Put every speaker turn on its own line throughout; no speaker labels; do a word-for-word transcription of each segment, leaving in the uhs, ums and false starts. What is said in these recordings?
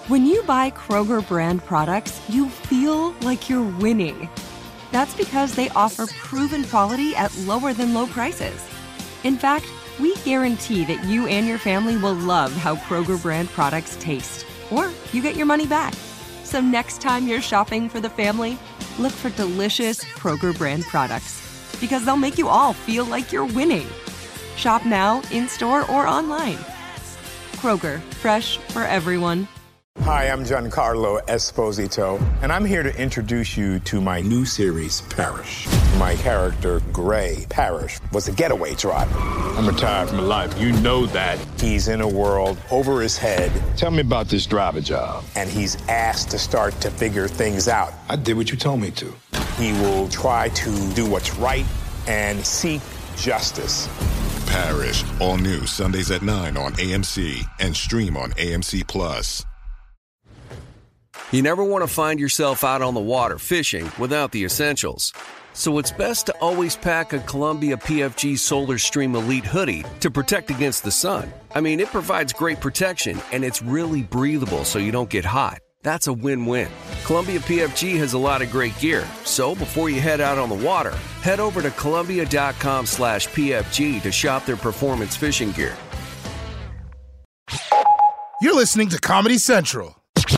When you buy Kroger brand products, you feel like you're winning. That's because they offer proven quality at lower than low prices. In fact, we guarantee that you and your family will love how Kroger brand products taste, or you get your money back. So next time you're shopping for the family, look for delicious Kroger brand products, because they'll make you all feel like you're winning. Shop now, in-store, or online. Kroger, fresh for everyone.
Hi, I'm Giancarlo Esposito, and I'm here to introduce you to my new series, Parrish. My character, Gray Parrish, was a getaway driver.
I'm retired from life. You know that.
He's in a world over his head.
Tell me about this driver job.
And he's asked to start to figure things out.
I did what you told me to.
He will try to do what's right and seek justice.
Parrish, all new Sundays at nine on A M C and stream on A M C Plus.
You never want to find yourself out on the water fishing without the essentials. So it's best to always pack a Columbia P F G Solar Stream Elite hoodie to protect against the sun. I mean, it provides great protection and it's really breathable so you don't get hot. That's a win-win. Columbia P F G has a lot of great gear. So before you head out on the water, head over to Columbia.com slash PFG to shop their performance fishing gear.
You're listening to Comedy Central.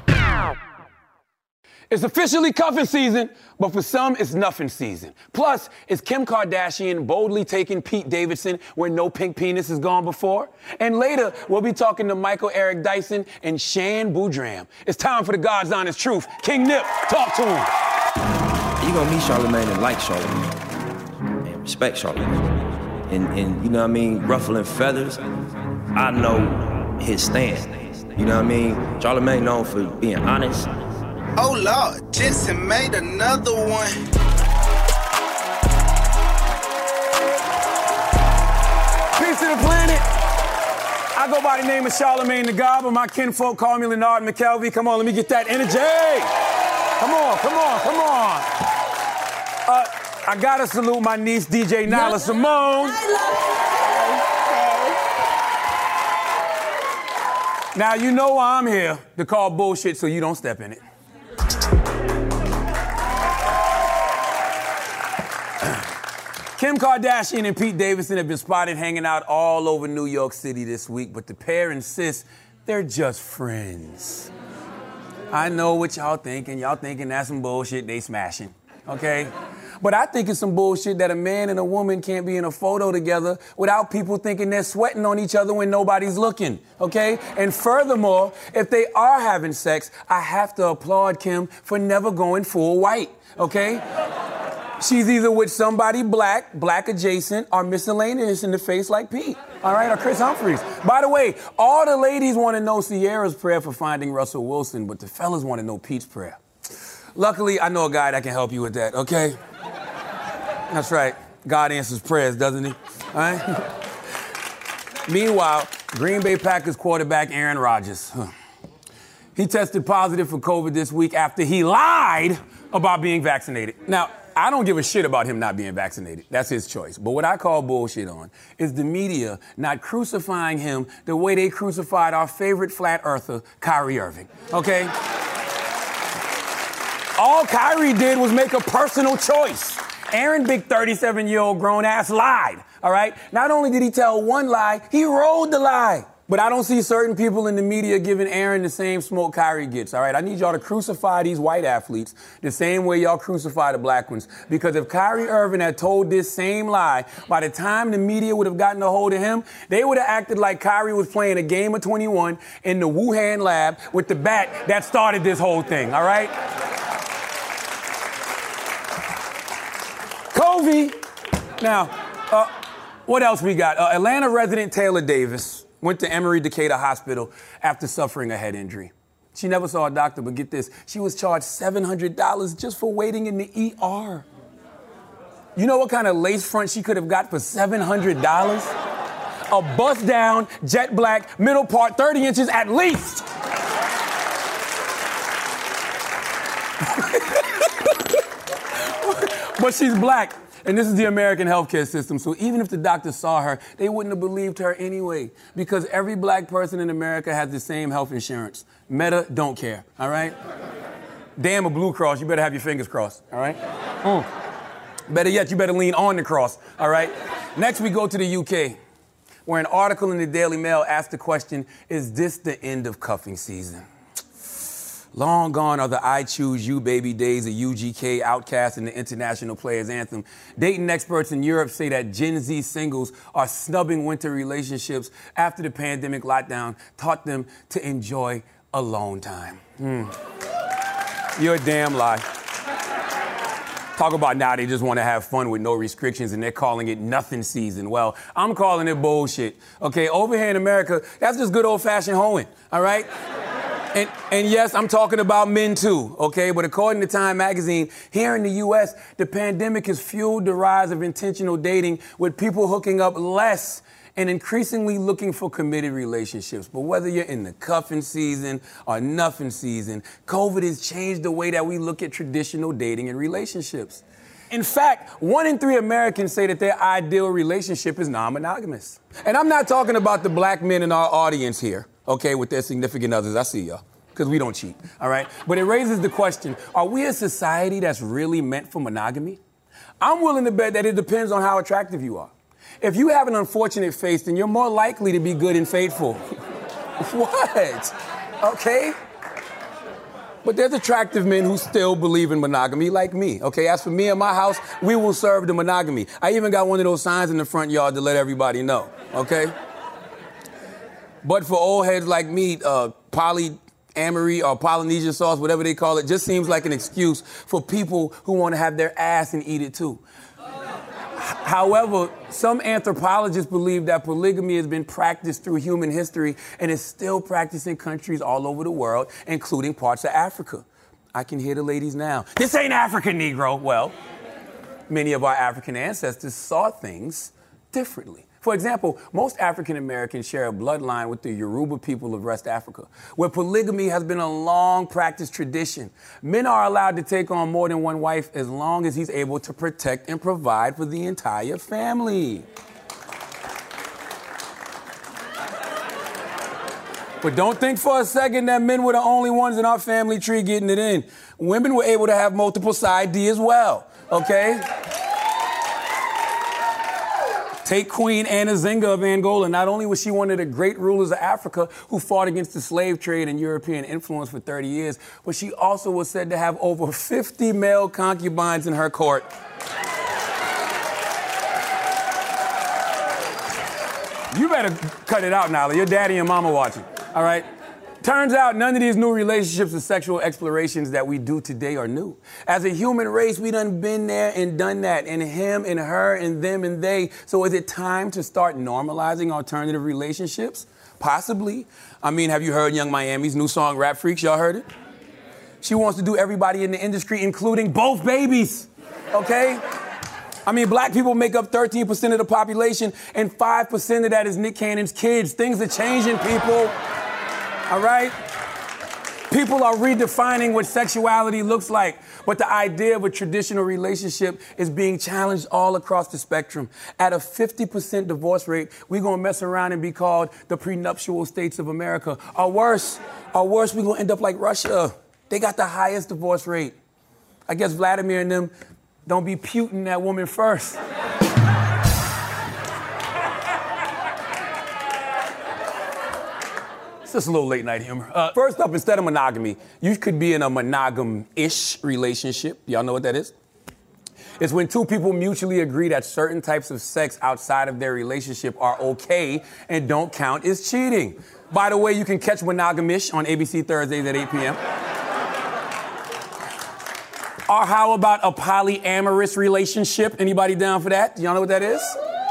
It's officially cuffing season, but for some, it's nothing season. Plus, it's Kim Kardashian boldly taking Pete Davidson where no pink penis has gone before. And later, we'll be talking to Michael Eric Dyson and Shan Boudram. It's time for the God's honest truth. King Nip, talk to him.
You're gonna meet Charlamagne and like Charlamagne and respect Charlamagne. And, and, you know what I mean, ruffling feathers, I know his stand. You know what I mean? Charlamagne known for being honest.
Oh Lord, Jensen made another one.
Peace to the planet. I go by the name of Charlamagne the God, but my kinfolk call me Leonard McKelvey. Come on, let me get that energy. Come on, come on, come on. Uh, I gotta salute my niece, D J Nyla yep. Simone. Now, you know why I'm here, to call bullshit so you don't step in it. Kim Kardashian and Pete Davidson have been spotted hanging out all over New York City this week, but the pair insist they're just friends. I know what y'all thinking. Y'all thinking that's some bullshit, they smashing, okay? But I think it's some bullshit that a man and a woman can't be in a photo together without people thinking they're sweating on each other when nobody's looking, okay? And furthermore, if they are having sex, I have to applaud Kim for never going full white, okay? She's either with somebody black, black adjacent, or miscellaneous in the face like Pete, all right, or Chris Humphries. By the way, all the ladies want to know Sierra's prayer for finding Russell Wilson, but the fellas want to know Pete's prayer. Luckily, I know a guy that can help you with that, okay? That's right. God answers prayers, doesn't he? All right? Meanwhile, Green Bay Packers quarterback Aaron Rodgers. Huh. He tested positive for COVID this week after he lied about being vaccinated. Now, I don't give a shit about him not being vaccinated. That's his choice. But what I call bullshit on is the media not crucifying him the way they crucified our favorite flat earther, Kyrie Irving. Okay? All Kyrie did was make a personal choice. Aaron, big thirty-seven-year-old grown-ass, lied, all right? Not only did he tell one lie, he rode the lie. But I don't see certain people in the media giving Aaron the same smoke Kyrie gets, all right? I need y'all to crucify these white athletes the same way y'all crucify the black ones. Because if Kyrie Irving had told this same lie, by the time the media would have gotten a hold of him, they would have acted like Kyrie was playing a game of twenty-one in the Wuhan lab with the bat that started this whole thing, all right? COVID. Now, uh, what else we got? Uh, Atlanta resident Taylor Davis went to Emory Decatur Hospital after suffering a head injury. She never saw a doctor, but get this, she was charged seven hundred dollars just for waiting in the E R. You know what kind of lace front she could have got for seven hundred dollars? A bust down, jet black, middle part, thirty inches at least. But she's black. And this is the American healthcare system. So even if the doctor saw her, they wouldn't have believed her anyway. Because every black person in America has the same health insurance. Meta don't care, all right? Damn a Blue Cross, you better have your fingers crossed, all right? Mm. Better yet, you better lean on the cross, all right? Next, we go to the U K, where an article in the Daily Mail asked the question, is this the end of cuffing season? Long gone are the I Choose You Baby days of U G K, Outkast, and the International Players Anthem. Dating experts in Europe say that Gen Z singles are snubbing winter relationships after the pandemic lockdown taught them to enjoy alone time. Mm. You're a damn lie. Talk about now they just want to have fun with no restrictions and they're calling it nothing season. Well, I'm calling it bullshit. Okay, over here in America, that's just good old-fashioned hoeing, all right? And, and yes, I'm talking about men too, okay? But according to Time magazine, here in the U S, the pandemic has fueled the rise of intentional dating with people hooking up less and increasingly looking for committed relationships. But whether you're in the cuffing season or nothing season, COVID has changed the way that we look at traditional dating and relationships. In fact, one in three Americans say that their ideal relationship is non-monogamous. And I'm not talking about the black men in our audience here, okay, with their significant others. I see y'all, because we don't cheat, all right? But it raises the question, are we a society that's really meant for monogamy? I'm willing to bet that it depends on how attractive you are. If you have an unfortunate face, then you're more likely to be good and faithful. What? Okay? But there's attractive men who still believe in monogamy, like me, okay? As for me and my house, we will serve the monogamy. I even got one of those signs in the front yard to let everybody know, okay? But for old heads like me, uh, polyamory or Polynesian sauce, whatever they call it, just seems like an excuse for people who want to have their ass and eat it too. However, some anthropologists believe that polygamy has been practiced through human history and is still practiced in countries all over the world, including parts of Africa. I can hear the ladies now. This ain't Africa, Negro. Well, many of our African ancestors saw things differently. For example, most African Americans share a bloodline with the Yoruba people of West Africa, where polygamy has been a long practiced tradition. Men are allowed to take on more than one wife as long as he's able to protect and provide for the entire family. But don't think for a second that men were the only ones in our family tree getting it in. Women were able to have multiple side D as well, okay? Take Queen Anna Zinga of Angola. Not only was she one of the great rulers of Africa who fought against the slave trade and European influence for thirty years, but she also was said to have over fifty male concubines in her court. You better cut it out, Nala. Your daddy and mama watching, all right? Turns out none of these new relationships and sexual explorations that we do today are new. As a human race, we done been there and done that, and him and her and them and they. So is it time to start normalizing alternative relationships? Possibly. I mean, have you heard Young Miami's new song, Rap Freaks? Y'all heard it? She wants to do everybody in the industry, including both babies, okay? I mean, black people make up thirteen percent of the population, and five percent of that is Nick Cannon's kids. Things are changing, people. All right? People are redefining what sexuality looks like, but the idea of a traditional relationship is being challenged all across the spectrum. At a fifty percent divorce rate, we're going to mess around and be called the prenuptial states of America. Or worse, or worse, we're going to end up like Russia. They got the highest divorce rate. I guess Vladimir and them don't be puting that woman first. It's just a little late night humor. Uh, first up, instead of monogamy, you could be in a monogam-ish relationship. Y'all know what that is? It's when two people mutually agree that certain types of sex outside of their relationship are okay and don't count as cheating. By the way, you can catch Monogamish on A B C Thursdays at eight p.m. Or how about a polyamorous relationship? Anybody down for that? Y'all know what that is?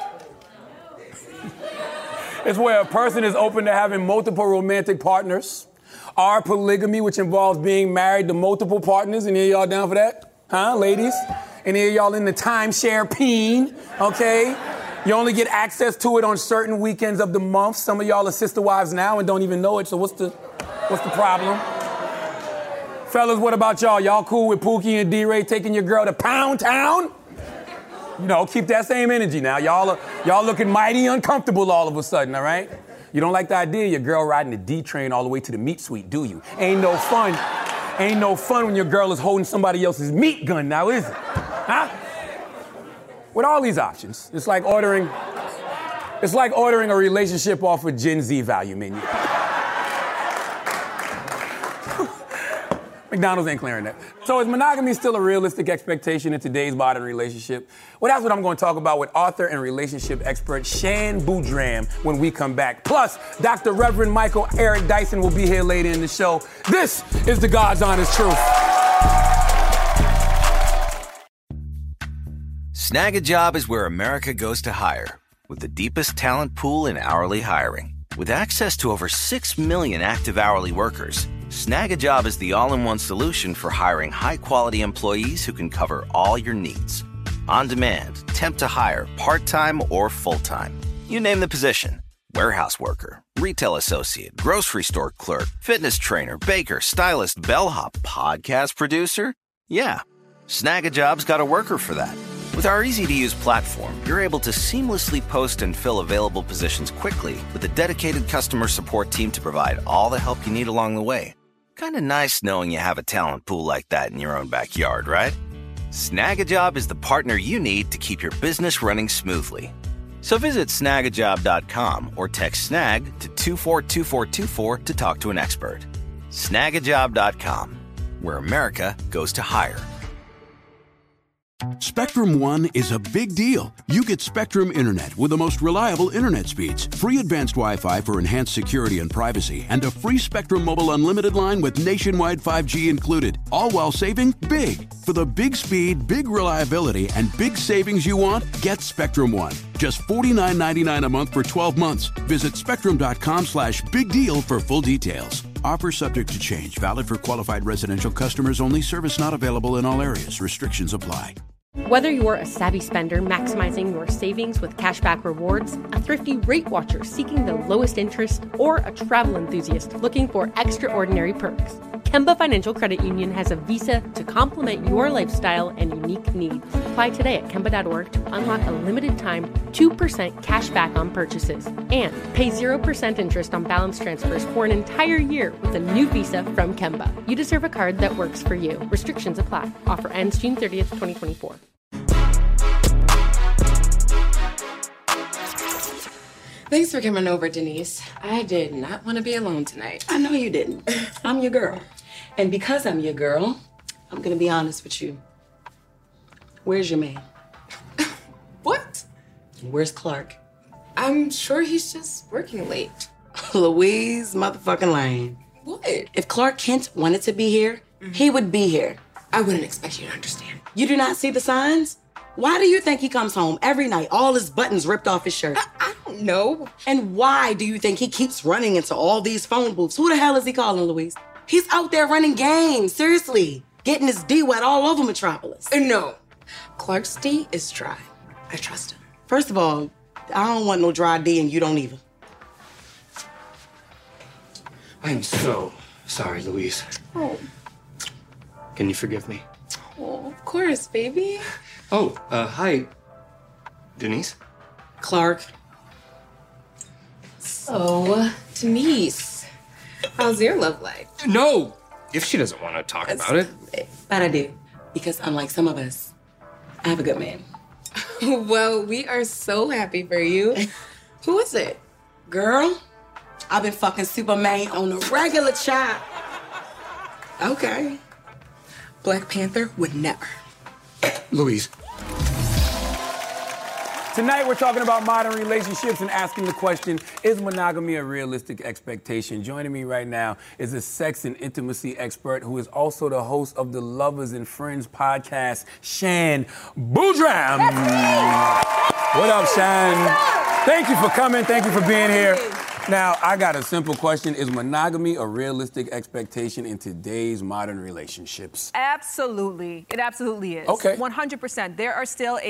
It's where a person is open to having multiple romantic partners. Or polygamy, which involves being married to multiple partners. Any of y'all down for that? Huh, ladies? Any of y'all in the timeshare peen? Okay? You only get access to it on certain weekends of the month. Some of y'all are sister wives now and don't even know it, so what's the, what's the problem? Fellas, what about y'all? Y'all cool with Pookie and D-Ray taking your girl to Pound Town? You know, keep that same energy now. Y'all are, y'all looking mighty uncomfortable all of a sudden, all right? You don't like the idea of your girl riding the D train all the way to the meat suite, do you? Ain't no fun. Ain't no fun when your girl is holding somebody else's meat gun now, is it? Huh? With all these options, it's like ordering, it's like ordering a relationship off a Gen Z value menu. McDonald's ain't clearing that. So is monogamy still a realistic expectation in today's modern relationship? Well, that's what I'm going to talk about with author and relationship expert Shan Boodram when we come back. Plus, Doctor Reverend Michael Eric Dyson will be here later in the show. This is the God's Honest Truth.
Snag a Job is where America goes to hire, with the deepest talent pool in hourly hiring. With access to over six million active hourly workers, Snag a Job is the all-in-one solution for hiring high-quality employees who can cover all your needs. On demand, temp to hire, part-time or full-time. You name the position. Warehouse worker, retail associate, grocery store clerk, fitness trainer, baker, stylist, bellhop, podcast producer. Yeah, Snag a Job's got a worker for that. With our easy-to-use platform, you're able to seamlessly post and fill available positions quickly with a dedicated customer support team to provide all the help you need along the way. Kind of nice knowing you have a talent pool like that in your own backyard, right? Snag a Job is the partner you need to keep your business running smoothly. So visit snag a job dot com or text SNAG to two four two four two four to talk to an expert. snag a job dot com, where America goes to hire.
Spectrum One is a big deal. You get Spectrum Internet with the most reliable internet speeds, free advanced Wi-Fi for enhanced security and privacy, and a free Spectrum Mobile Unlimited line with nationwide five G included, all while saving big. For the big speed, big reliability, and big savings you want, get Spectrum One. Just forty-nine ninety-nine a month for twelve months. Visit spectrum.com slash big deal for full details. Offer subject to change. Valid for qualified residential customers only. Service not available in all areas. Restrictions apply.
Whether you're a savvy spender maximizing your savings with cashback rewards, a thrifty rate watcher seeking the lowest interest, or a travel enthusiast looking for extraordinary perks, Kemba Financial Credit Union has a visa to complement your lifestyle and unique needs. Apply today at Kemba dot org to unlock a limited-time two percent cash back on purchases and pay zero percent interest on balance transfers for an entire year with a new visa from Kemba. You deserve a card that works for you. Restrictions apply. Offer ends June thirtieth, twenty twenty-four.
Thanks for coming over, Denise. I did not want to be alone tonight.
I know you didn't. I'm your girl. And because I'm your girl, I'm going to be honest with you. Where's your man?
What?
Where's Clark?
I'm sure he's just working late.
Louise motherfucking Lane.
What?
If Clark Kent wanted to be here, mm-hmm. he would be here.
I wouldn't expect you to understand.
You do not see the signs? Why do you think he comes home every night, all his buttons ripped off his shirt?
I, I don't know.
And why do you think he keeps running into all these phone booths? Who the hell is he calling, Louise? He's out there running games, seriously. Getting his D wet all over Metropolis.
No. Clark's D is dry. I trust him.
First of all, I don't want no dry D and you don't either.
I'm so sorry, Louise.
Oh.
Can you forgive me?
Oh, of course, baby.
Oh, uh, hi, Denise.
Clark.
So, Denise, how's your love life?
No, if she doesn't want to talk That's, about it.
But I do, because unlike some of us, I have a good man.
Well, we are so happy for you. Who is it?
Girl, I've been fucking Superman on a regular child. Okay.
Black Panther would never.
Louise.
Tonight we're talking about modern relationships and asking the question, is monogamy a realistic expectation? Joining me right now is a sex and intimacy expert who is also the host of the Lovers and Friends podcast, Shan Boodram. What up, Shan? Thank you for coming. Thank you for being here. Now, I got a simple question. Is monogamy a realistic expectation in today's modern relationships?
Absolutely. It absolutely is.
Okay.
one hundred percent. There are still a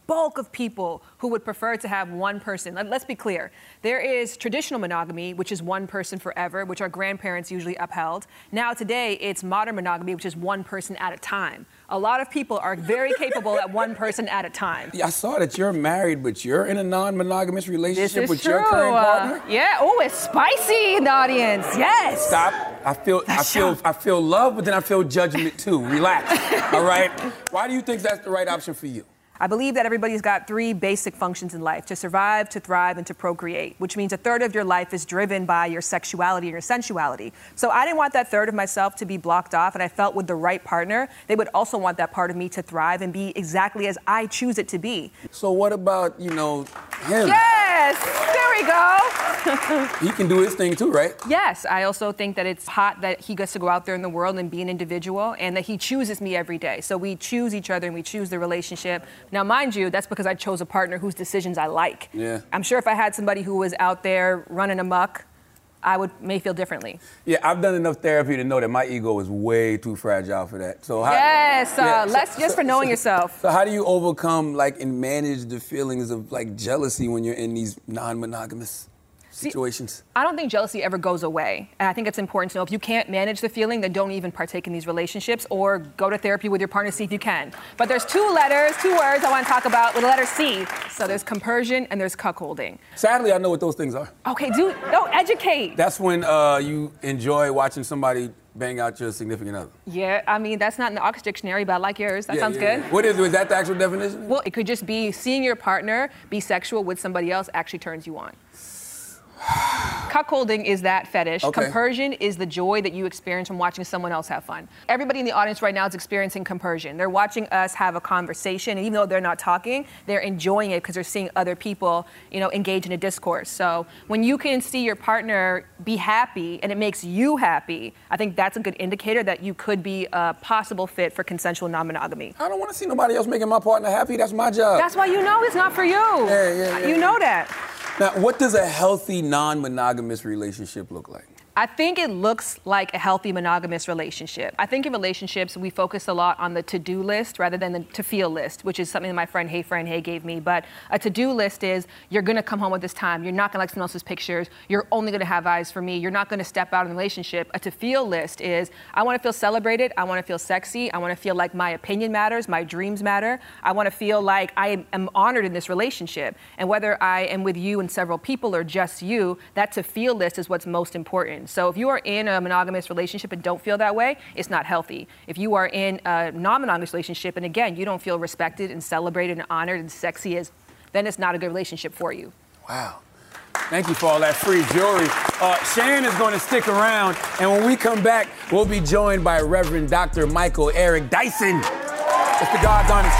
bulk of people who would prefer to have one person. Let, let's be clear. There is traditional monogamy, which is one person forever, which our grandparents usually upheld. Now today, it's modern monogamy, which is one person at a time. A lot of people are very capable at one person at a time.
Yeah, I saw that you're married, but you're in a non-monogamous relationship
This is
with
true.
your current partner?
Uh, yeah. Oh, it's spicy in the audience. Yes.
Stop. I feel I feel I feel love, but then I feel judgment too. Relax. All right? Why do you think that's the right option for you?
I believe that everybody's got three basic functions in life: to survive, to thrive, and to procreate, which means a third of your life is driven by your sexuality and your sensuality. So I didn't want that third of myself to be blocked off, and I felt with the right partner, they would also want that part of me to thrive and be exactly as I choose it to be.
So what about, you know, him?
Yes! There we go!
He can do his thing too, right?
Yes, I also think that it's hot that he gets to go out there in the world and be an individual, and that he chooses me every day. So we choose each other and we choose the relationship. Now, mind you, that's because I chose a partner whose decisions I like.
Yeah.
I'm sure if I had somebody who was out there running amok, I would may feel differently.
Yeah, I've done enough therapy to know that my ego is way too fragile for that. So how,
yes, uh,
yeah,
less
so,
just
so,
for knowing
so,
yourself.
So how do you overcome, like, and manage the feelings of, like, jealousy when you're in these non-monogamous situations?
I don't think jealousy ever goes away. And I think it's important to know if you can't manage the feeling, then don't even partake in these relationships, or go to therapy with your partner to see if you can. But there's two letters, two words I want to talk about with the letter C. So there's compersion and there's cuckolding.
Sadly, I know what those things are.
Okay, dude, no, educate.
That's when uh, you enjoy watching somebody bang out your significant other.
Yeah, I mean, that's not in the Oxford Dictionary, but I like yours. That
yeah,
sounds
yeah,
good.
Yeah. What is, is that the actual definition?
Well, it could just be seeing your partner be sexual with somebody else actually turns you on. Cuckolding is that fetish.
Okay.
Compersion is the joy that you experience from watching someone else have fun. Everybody in the audience right now is experiencing compersion. They're watching us have a conversation, and even though they're not talking, they're enjoying it because they're seeing other people, you know, engage in a discourse. So when you can see your partner be happy and it makes you happy, I think that's a good indicator that you could be a possible fit for consensual non-monogamy.
I don't want to see nobody else making my partner happy. That's my job.
That's why you know it's not for you.
Yeah, yeah, yeah.
You know that.
Now, what does a healthy non-monogamous relationship look like?
I think it looks like a healthy monogamous relationship. I think in relationships, we focus a lot on the to-do list rather than the to-feel list, which is something that my friend Hey Friend Hey gave me. But a to-do list is, you're gonna come home at this time, you're not gonna like someone else's pictures, you're only gonna have eyes for me, you're not gonna step out in the relationship. A to-feel list is, I wanna feel celebrated, I wanna feel sexy, I wanna feel like my opinion matters, my dreams matter, I wanna feel like I am honored in this relationship. And whether I am with you and several people or just you, that to-feel list is what's most important. So if you are in a monogamous relationship and don't feel that way, it's not healthy. If you are in a non-monogamous relationship and again, you don't feel respected and celebrated and honored and sexy, as, then it's not a good relationship for you.
Wow. Thank you for all that free jewelry. Uh, Shan is going to stick around, and when we come back, we'll be joined by Reverend Doctor Michael Eric Dyson. It's the God's Honest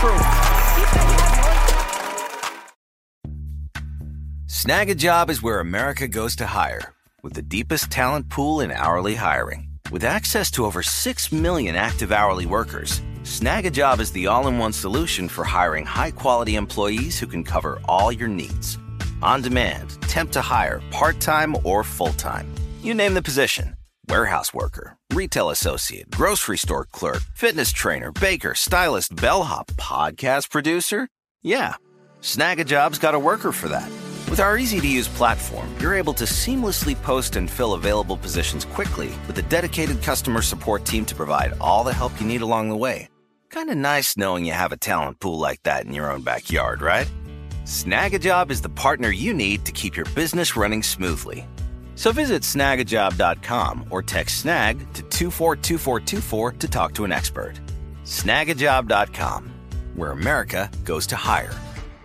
Truth.
Snag a Job is where America goes to hire, with the deepest talent pool in hourly hiring. With access to over six million active hourly workers, Snag a Job is the all-in-one solution for hiring high-quality employees who can cover all your needs. On demand, temp to hire, part-time or full-time. You name the position. Warehouse worker, retail associate, grocery store clerk, fitness trainer, baker, stylist, bellhop, podcast producer. Yeah, Snag a Job's got a worker for that. With our easy-to-use platform, you're able to seamlessly post and fill available positions quickly with a dedicated customer support team to provide all the help you need along the way. Kind of nice knowing you have a talent pool like that in your own backyard, right? Snag a Job is the partner you need to keep your business running smoothly. So visit snag a job dot com or text SNAG to two four two four two four to talk to an expert. snag a job dot com, where America goes to hire.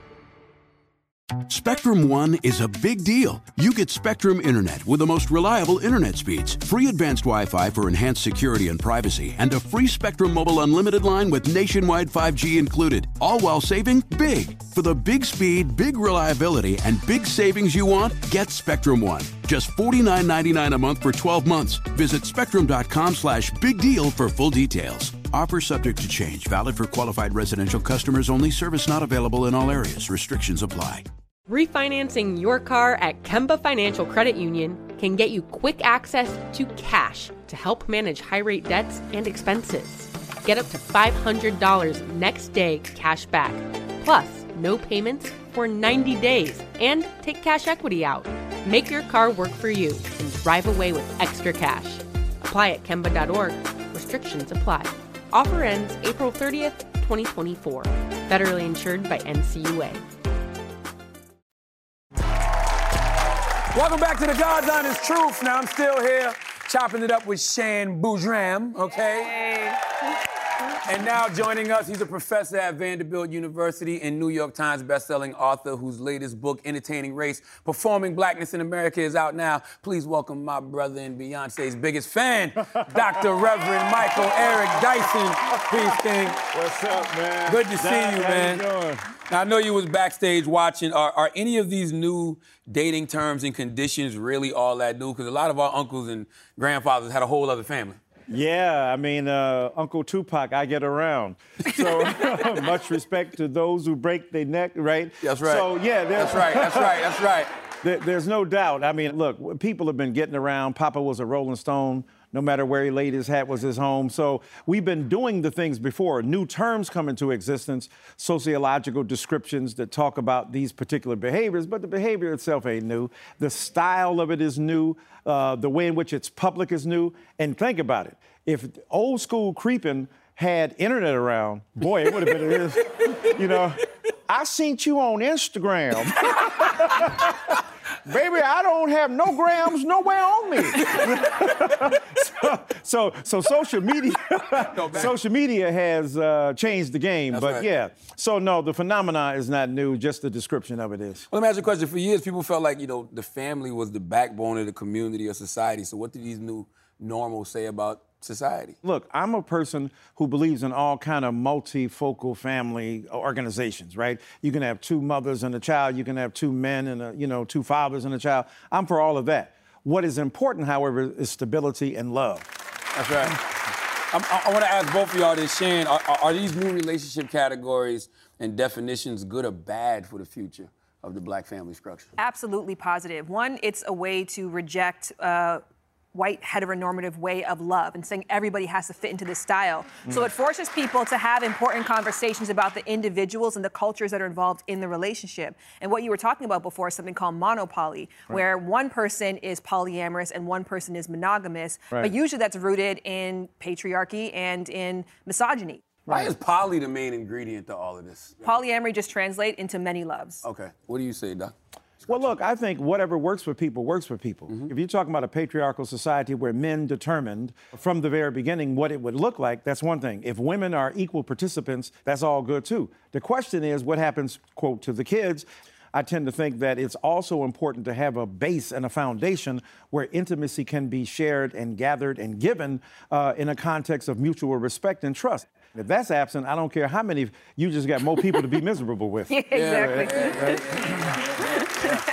Spectrum One is a big deal. You get Spectrum Internet with the most reliable internet speeds, free advanced Wi-Fi for enhanced security and privacy, and a free Spectrum Mobile Unlimited line with nationwide five G included, all while saving big. For the big speed, big reliability, and big savings you want, get Spectrum One. Just forty-nine ninety-nine a month for twelve months. Visit spectrum dot com slash big deal for full details. Offer subject to change. Valid for qualified residential customers only. Service not available in all areas. Restrictions apply.
Refinancing your car at Kemba Financial Credit Union can get you quick access to cash to help manage high-rate debts and expenses. Get up to five hundred dollars next day cash back. Plus, no payments for ninety days, and take cash equity out. Make your car work for you and drive away with extra cash. Apply at Kemba dot org. Restrictions apply. Offer ends April thirtieth, twenty twenty-four. Federally insured by N C U A.
Welcome back to the God's Honest Truth. Now, I'm still here chopping it up with Shan Boudram, okay? And now joining us, he's a professor at Vanderbilt University and New York Times bestselling author whose latest book, Entertaining Race, Performing Blackness in America, is out now. Please welcome my brother and Beyonce's biggest fan, Doctor Reverend Michael Eric Dyson. Peace, King.
What's up, man?
Good to see
Doc,
you,
how
man.
you doing?
Now, I know you was backstage watching. Are, are any of these new dating terms and conditions really all that new? Because a lot of our uncles and grandfathers had a whole other family.
Yeah, I mean, uh, Uncle Tupac, I get around. So much respect to those who break their neck, right?
That's right.
So, yeah.
That's right, that's right, that's right.
There, there's no doubt. I mean, look, people have been getting around. Papa was a Rolling Stone. No matter where he laid his hat was his home. So we've been doing the things before. New terms come into existence, sociological descriptions that talk about these particular behaviors, but the behavior itself ain't new. The style of it is new. Uh, the way in which it's public is new. And think about it. If old school creeping had internet around, boy, it would have been this. You know, I seen you on Instagram. Baby, I don't have no grams nowhere on me. so, so, so social media, no, social media has uh, changed the game. That's but right. yeah, so no, the phenomena is not new. Just the description of it is.
Well, let me ask you a question. For years, people felt like you know the family was the backbone of the community or society. So, what do these new normals say about society?
Look, I'm a person who believes in all kind of multifocal family organizations, right? You can have two mothers and a child. You can have two men and, a, you know, two fathers and a child. I'm for all of that. What is important, however, is stability and love.
That's right. I'm, I, I want to ask both of y'all this, Shan, are, are, are these new relationship categories and definitions good or bad for the future of the black family structure?
Absolutely positive. One, it's a way to reject uh, white heteronormative way of love and saying everybody has to fit into this style. Mm. So it forces people to have important conversations about the individuals and the cultures that are involved in the relationship. And what you were talking about before is something called monopoly, right, where one person is polyamorous and one person is monogamous, right, but usually that's rooted in patriarchy and in misogyny.
Why is poly the main ingredient to all of this?
Polyamory just translates into many loves.
Okay. What do you say, Doc?
Well, look, I think whatever works for people works for people. Mm-hmm. If you're talking about a patriarchal society where men determined from the very beginning what it would look like, that's one thing. If women are equal participants, that's all good too. The question is what happens, quote, to the kids. I tend to think that it's also important to have a base and a foundation where intimacy can be shared and gathered and given uh, in a context of mutual respect and trust. If that's absent, I don't care how many, you just got more people to be miserable with.
Yeah, exactly.
Yeah, right, right.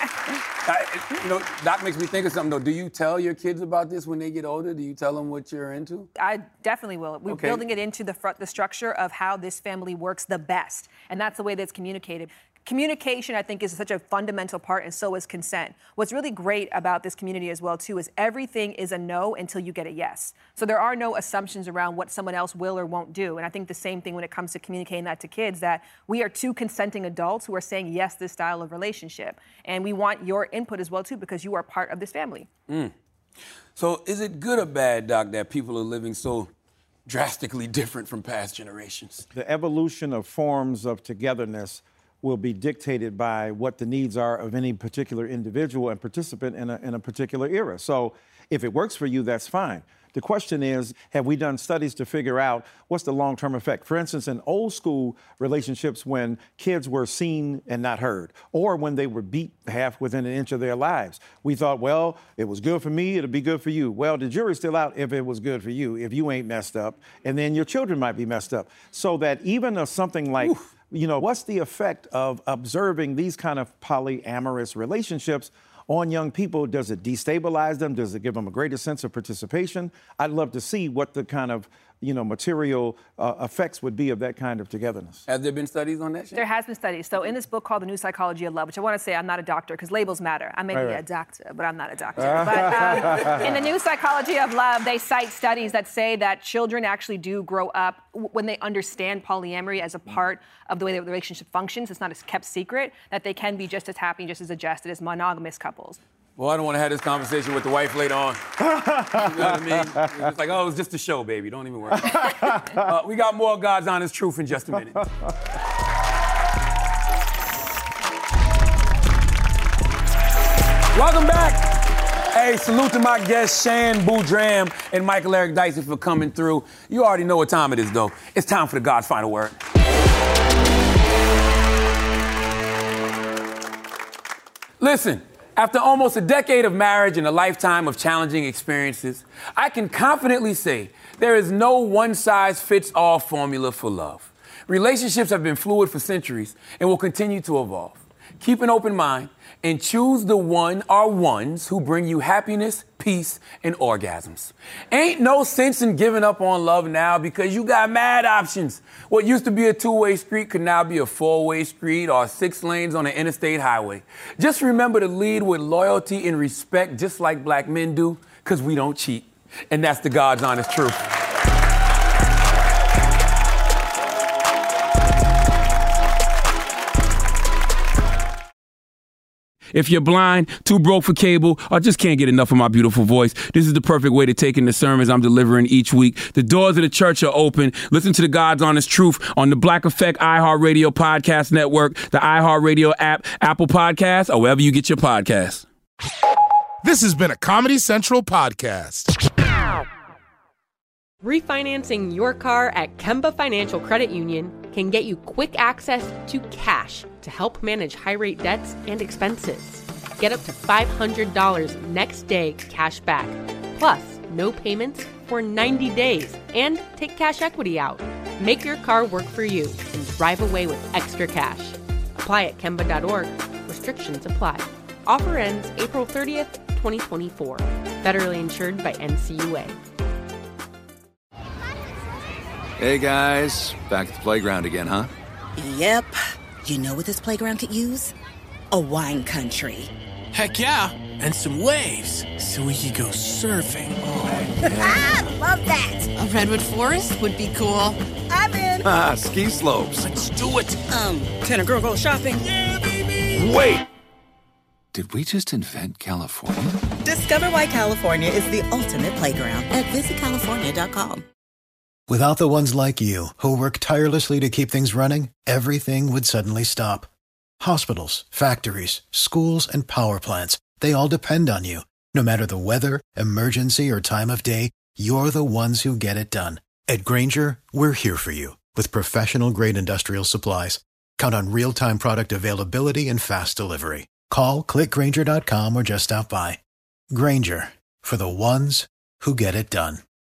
I, you know, Doc makes me think of something, though. Do you tell your kids about this when they get older? Do you tell them what you're into?
I definitely will. We're
okay.
building it into the, fr- the structure of how this family works the best, and that's the way that's communicated. Communication, I think, is such a fundamental part, and so is consent. What's really great about this community as well, too, is everything is a no until you get a yes. So there are no assumptions around what someone else will or won't do. And I think the same thing when it comes to communicating that to kids, that we are two consenting adults who are saying yes to this style of relationship. And we want your input as well, too, because you are part of this family.
Mm. So is it good or bad, Doc, that people are living so drastically different from past generations?
The evolution of forms of togetherness will be dictated by what the needs are of any particular individual and participant in a, in a particular era. So if it works for you, that's fine. The question is, have we done studies to figure out what's the long-term effect? For instance, in old school relationships when kids were seen and not heard, or when they were beat half within an inch of their lives, we thought, well, it was good for me, it'll be good for you. Well, the jury's still out if it was good for you, if you ain't messed up, and then your children might be messed up. So that even of something like, Oof. you know, what's the effect of observing these kind of polyamorous relationships on young people? Does it destabilize them? Does it give them a greater sense of participation? I'd love to see what the kind of you know, material uh, effects would be of that kind of togetherness.
Have there been studies on that? Shane?
There has been studies. So in this book called The New Psychology of Love, which I want to say I'm not a doctor because labels matter. I may
right,
be
right.
a doctor, but I'm not a doctor. but um, in The New Psychology of Love, they cite studies that say that children actually do grow up w- when they understand polyamory as a part of the way that the relationship functions. It's not a kept secret, that they can be just as happy and just as adjusted as monogamous couples.
Well, I don't want to have this conversation with the wife later on. You know what I mean? It's like, oh, it's just a show, baby. Don't even worry. uh, we got more God's Honest Truth in just a minute. Welcome back. Hey, salute to my guests, Shan Boodram and Michael Eric Dyson for coming through. You already know what time it is, though. It's time for the God's Final Word. Listen. After almost a decade of marriage and a lifetime of challenging experiences, I can confidently say there is no one-size-fits-all formula for love. Relationships have been fluid for centuries and will continue to evolve. Keep an open mind and choose the one or ones who bring you happiness, peace, and orgasms. Ain't no sense in giving up on love now because you got mad options. What used to be a two-way street could now be a four-way street or six lanes on an interstate highway. Just remember to lead with loyalty and respect just like black men do, because we don't cheat. And that's the God's honest truth. If you're blind, too broke for cable, or just can't get enough of my beautiful voice, this is the perfect way to take in the sermons I'm delivering each week. The doors of the church are open. Listen to the God's Honest Truth on the Black Effect iHeartRadio Podcast Network, the iHeartRadio app, Apple Podcasts, or wherever you get your podcasts.
This has been a Comedy Central podcast.
Refinancing your car at Kemba Financial Credit Union can get you quick access to cash to help manage high-rate debts and expenses. Get up to five hundred dollars next day cash back, plus no payments for ninety days, and take cash equity out. Make your car work for you and drive away with extra cash. Apply at Kemba dot org. Restrictions apply. Offer ends April thirtieth, twenty twenty-four. Federally insured by N C U A.
Hey guys, back at the playground again, huh?
Yep. You know what this playground could use? A wine country.
Heck yeah, and some waves so we could go surfing. Oh,
yeah. Ah, love that.
A redwood forest would be cool.
I'm in.
Ah, ski slopes.
Let's do it.
Um, can a girl go shopping?
Yeah, baby.
Wait! Did we just invent California?
Discover why California is the ultimate playground at visit california dot com.
Without the ones like you, who work tirelessly to keep things running, everything would suddenly stop. Hospitals, factories, schools, and power plants, they all depend on you. No matter the weather, emergency, or time of day, you're the ones who get it done. At Grainger, we're here for you with professional-grade industrial supplies. Count on real-time product availability and fast delivery. Call, click Grainger dot com, or just stop by. Grainger, for the ones who get it done.